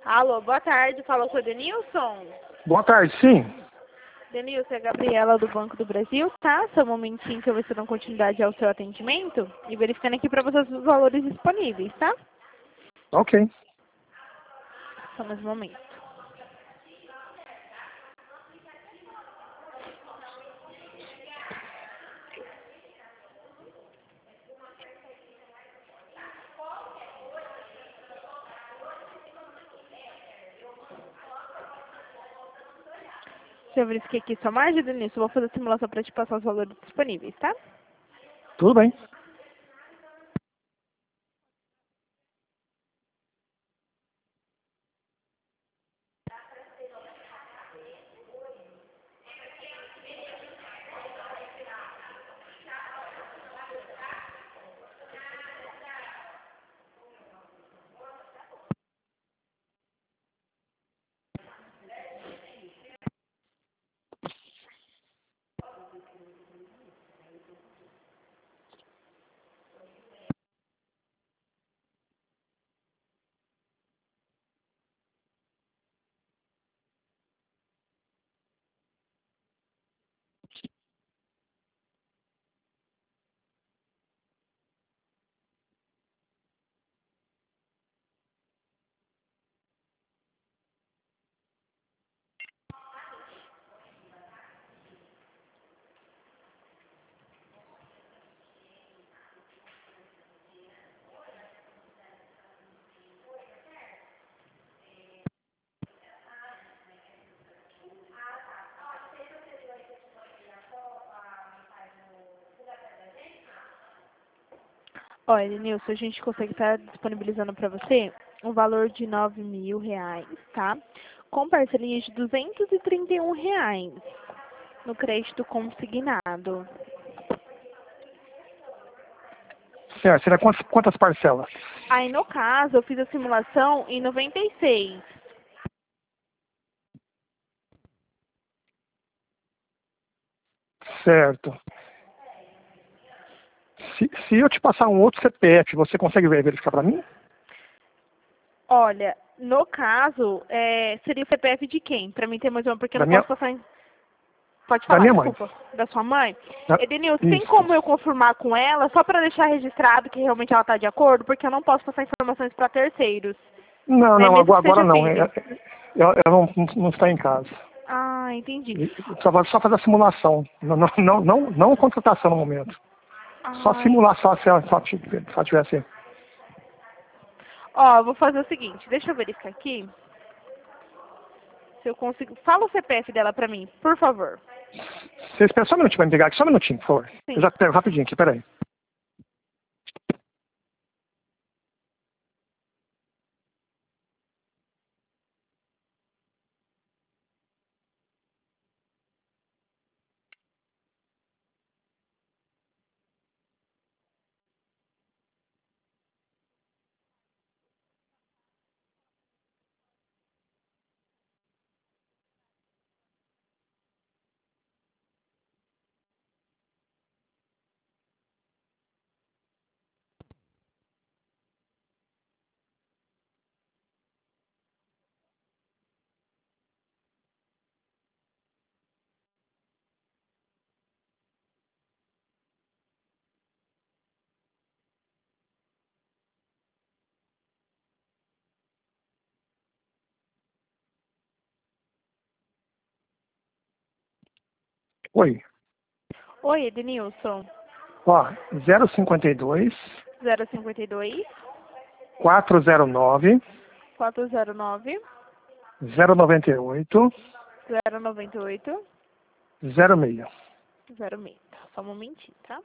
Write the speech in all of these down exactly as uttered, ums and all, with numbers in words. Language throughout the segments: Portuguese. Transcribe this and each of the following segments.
Alô, boa tarde. Falou com o Denilson? Boa tarde, sim. Denilson, é a Gabriela do Banco do Brasil, tá? Só um momentinho que eu vou dando continuidade ao seu atendimento e verificando aqui para vocês os valores disponíveis, tá? Ok. Só mais um momento. Deixa eu verificar aqui sua margem, Denilson. Vou fazer a simulação para te passar os valores disponíveis, tá? Tudo bem. Olha, Denilson, a gente consegue estar disponibilizando para você um valor de nove mil reais, tá? Com parcelinhas de duzentos e trinta e um reais no crédito consignado. Certo. Será quantas, quantas parcelas? Aí, no caso, eu fiz a simulação em noventa e seis. Certo. Se, se eu te passar um outro C P F, você consegue ver- verificar para mim? Olha, no caso, é, seria o C P F de quem? Para mim ter mais uma, porque eu Da não minha, posso passar em... Pode da falar, minha mãe. desculpa. Da sua mãe? Da- Edenilson, tem Isso. como eu confirmar com ela, só para deixar registrado que realmente ela está de acordo? Porque eu não posso passar informações para terceiros. Não, É não, mesmo agora, que agora seja não. filho. Eu, eu, eu não, não está em casa. Ah, entendi. E- Só, vou- só fazer a simulação. Não, não, não, não, não contratação no momento. Só Ah, simular só se ela só, tivesse- só tivesse. ó, eu vou fazer o seguinte, deixa eu verificar aqui se eu consigo... Fala o C P F dela para mim, por favor. Você espera só um minutinho para me pegar aqui, só um minutinho, por favor. Eu Sim. já pego rapidinho aqui, peraí. Oi. Oi, Edenilson. Ó, zero cinquenta e dois, zero cinquenta e dois, quatrocentos e nove, quatrocentos e nove, zero noventa e oito, zero noventa e oito, zero seis. zero seis. Só um momentinho, tá?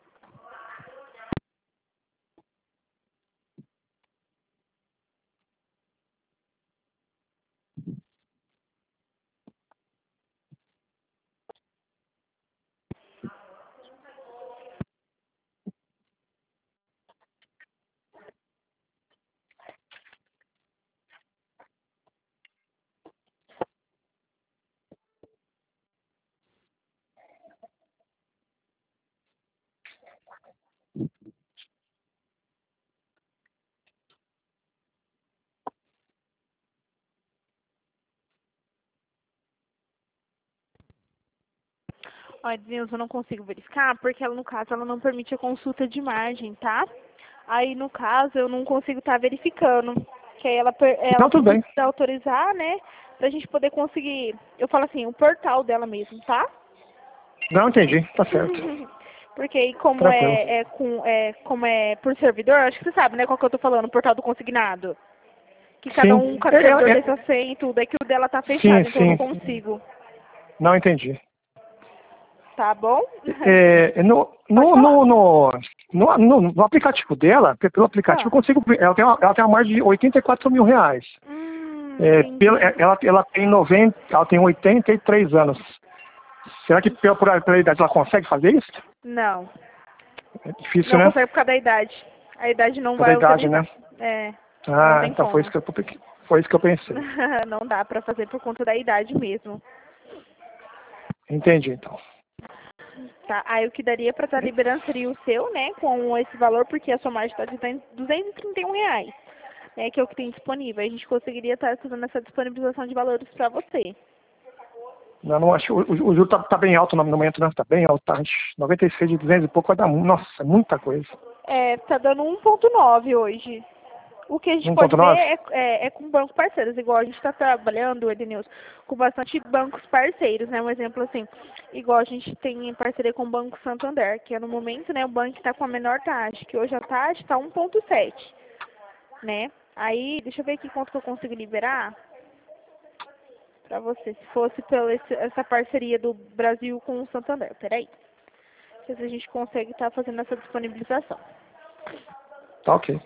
Olha, Deus, eu não consigo verificar porque ela, no caso, ela não permite a consulta de margem, tá? Aí, no caso, eu não consigo estar verificando. Que aí ela, per- ela Não, tudo bem. precisa autorizar, né? Pra gente poder conseguir. Eu falo assim, o portal dela mesmo, tá? Não, entendi. Tá certo. Porque aí como Tranquilo. é, é com é como é por servidor, acho que você sabe, né, qual que eu tô falando, o portal do consignado. Que cada Sim. um, cada É, servidor é, tem é- sua senha e tudo, é que o dela tá sim, fechado, então eu não sim. consigo. Não entendi. Tá bom? É, no, Pode no, falar. no, no, no, no- no aplicativo dela, pe- pelo aplicativo, eu Ah. consigo. Ela tem uma, ela tem uma margem de oitenta e quatro mil reais. Hum, É, pela, entendi. é, ela, ela tem noventa, ela tem oitenta e três anos. Será que pela, por- pela idade ela consegue fazer isso? Não. É difícil, Não né? consegue por causa da idade. A idade não Pela vai idade, né? autorizar. É, não Ah, tem então foi isso como. que eu, foi isso que eu pensei. Não dá pra fazer por conta da idade mesmo. Entendi, então. Tá, aí o que daria pra estar liberando seria o seu, né, com esse valor, porque a sua margem está de duzentos e trinta e um reais, né, que é o que tem disponível. A gente conseguiria estar fazendo essa disponibilização de valores pra você. Não, não acho, o, o juro tá, tá bem alto no momento, né? Tá bem alto, tá? noventa e seis de duzentos e pouco vai dar, mu- nossa, é muita coisa. É, tá dando um ponto nove hoje. O que a gente pode ver um ponto nove? é, é, é com bancos parceiros, igual a gente está trabalhando, Edenilson, com bastante bancos parceiros, né? Um exemplo assim, igual a gente tem em parceria com o Banco Santander, que é no momento, né, o banco está com a menor taxa, que hoje a taxa está um ponto sete, né? Aí, deixa eu ver aqui quanto que eu consigo liberar para você, se fosse pela esse- essa parceria do Brasil com o Santander. Peraí, ver se a gente consegue estar fazendo essa disponibilização. Tá ok.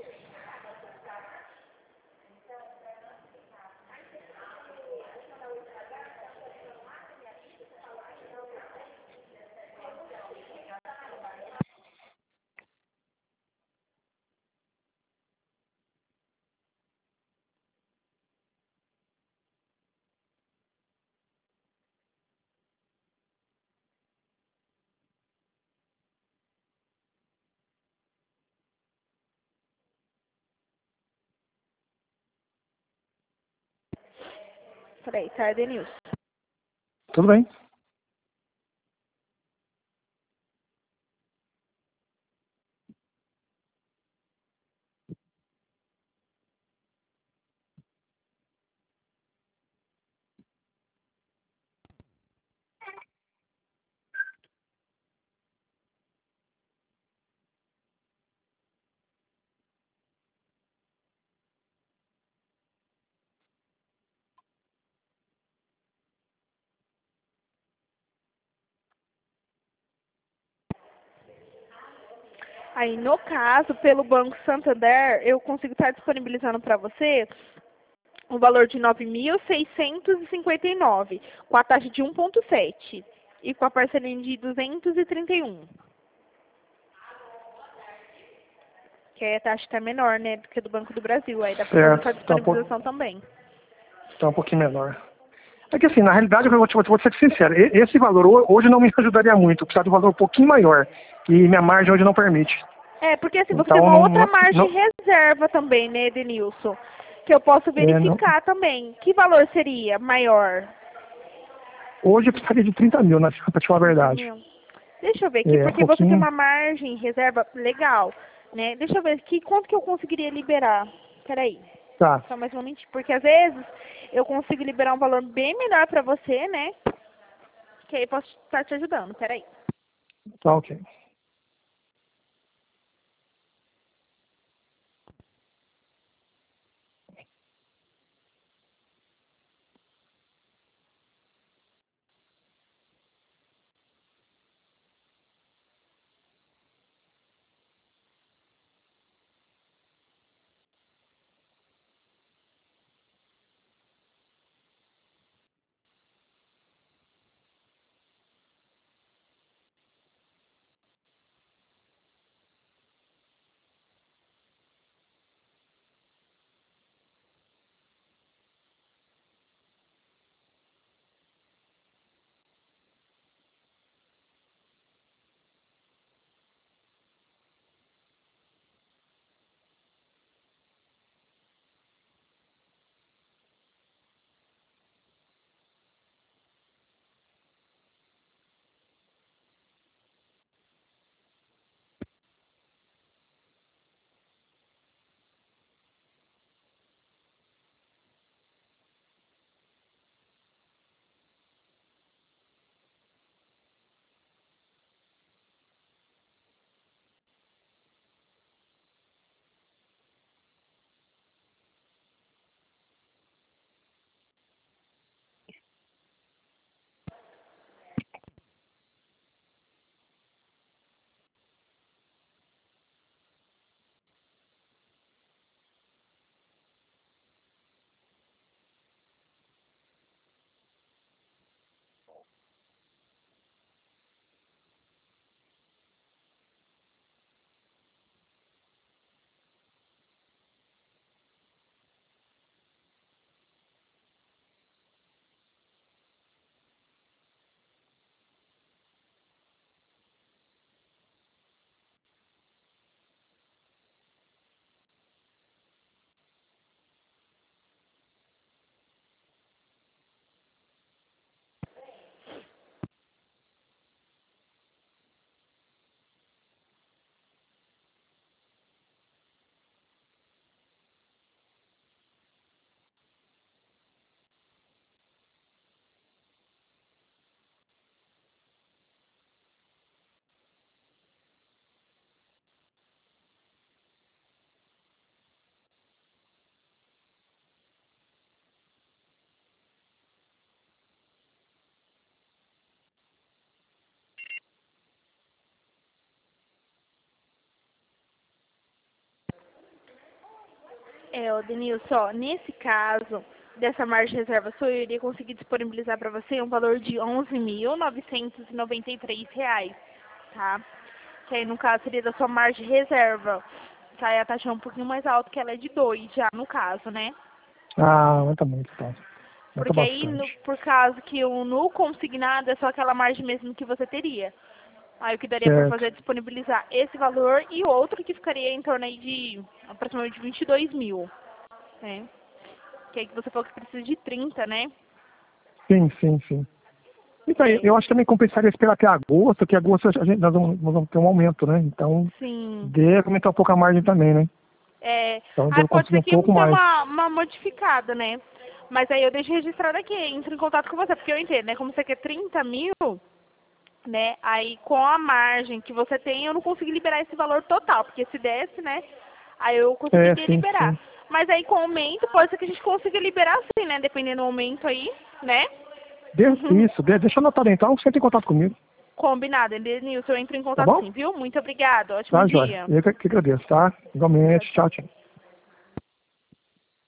Peraí, tá, Edenilson? Tudo bem. Aí, no caso, pelo Banco Santander, eu consigo estar disponibilizando para você o valor de nove mil seiscentos e cinquenta e nove, com a taxa de um ponto sete e com a parcelinha de duzentos e trinta e um. Que aí a taxa está menor, né, do que a do Banco do Brasil. Aí dá para fazer essa Certo. Tá um, pouco, disponibilização também. tá um pouquinho menor. É que assim, na realidade, eu vou, te, vou te ser sincero, e- esse valor ho- hoje não me ajudaria muito, eu precisava de um valor um pouquinho maior, e minha margem hoje não permite. É, porque assim, você tem Então, uma não, outra não, margem não, reserva também, né, Denilson? Que eu posso é, não- verificar também. Que valor seria maior? hoje eu precisaria de trinta mil, né, pra te falar a trinta verdade. mil. Deixa eu ver aqui, É, um porque você tem pouquinho, uma margem reserva legal, né? Deixa eu ver aqui quanto que eu conseguiria liberar. Peraí, tá, só mais um momentinho, porque às vezes eu consigo liberar um valor bem melhor pra você, né? Que aí posso estar te ajudando. Peraí. tá ok. É, ô Denilson, ó, nesse caso, dessa margem de reserva sua, eu iria conseguir disponibilizar para você um valor de onze mil novecentos e noventa e três reais, tá? Que aí, no caso, seria da sua margem de reserva. Que aí a taxa é um pouquinho mais alta, que ela é de dois já, no caso, né? Ah, aumenta muito, então. Aumenta Porque aí, no, bastante. por causa que o no consignado é só aquela margem mesmo que você teria. Aí o que daria para Certo. fazer é disponibilizar esse valor e outro que ficaria em torno aí de aproximadamente vinte e dois mil, né? Que aí que você falou que precisa de trinta, né? Sim, sim, sim. Então, É, eu acho que também compensaria esperar até agosto, que agosto a gente, nós, vamos, nós vamos ter um aumento, né? Então, sim. deve aumentar um pouco a margem também, né? É, Então, aí devo pode conseguir ser um que pouco dê mais. uma, uma modificada, né? Mas aí eu deixo registrado aqui, entro em contato com você, porque eu entendo, né? Como você quer trinta mil, né? Aí com a margem que você tem, eu não consigo liberar esse valor total, porque se desse, né? Aí eu É, conseguiria sim, liberar. sim. Mas aí com o aumento, pode ser que a gente consiga liberar sim, né? Dependendo do aumento aí, né? De, isso, de, deixa eu anotar então, você entra em contato comigo, Combinado, Denilson, eu entro em tá contato bom? sim, viu? Muito obrigada, ótimo Tá, Jóia? dia. Eu que, que agradeço, tá? Igualmente, Tchau, tchau. tchau, tchau.